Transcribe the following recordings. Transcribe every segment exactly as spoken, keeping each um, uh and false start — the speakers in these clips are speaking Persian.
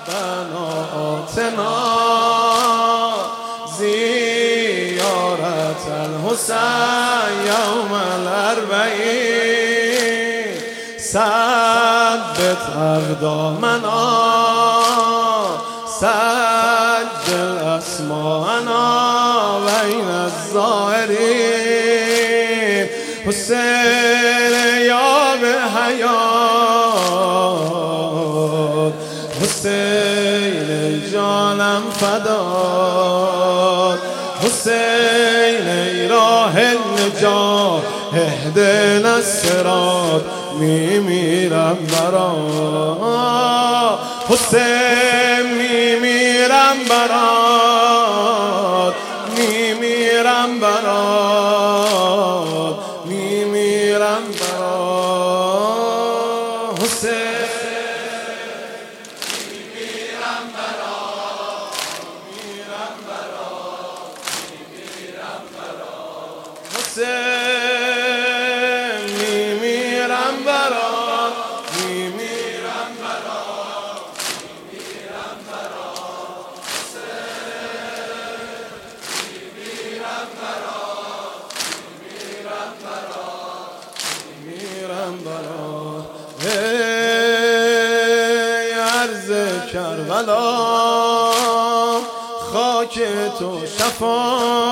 ربنا آتنا زیارت الحسین یوم الاربعین ثبت اقدامنا سجل اسماءنا بین الظاهرین حسین یا به حیات حسین جانم فدات حسین ای راه النجات اهدنا الصراط میمیرم برات حسین میمیرم برات میمیرم برات میمیرم برات حسین میمیرم برات میمیرم برات میمیرم برات حسین میمیرم برات میمیرم برات میمیرم برات حسین میمیرم برات میمیرم برات میمیرم برات ای عرض کربلا خاک تو شفا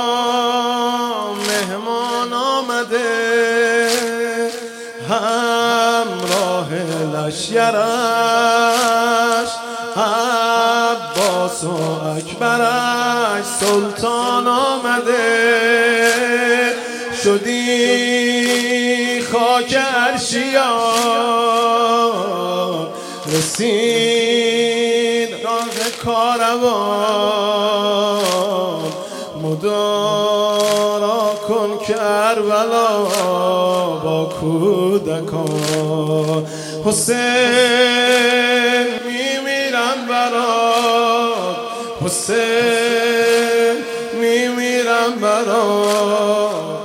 مهمان آمده همراه لشکرش عباس و اکبرش سلطان آمده شدی خاک عرشیان رسید راه کاروان مدارا کن کربلا با کودکان حسین میمیرم برات حسین میمیرم برات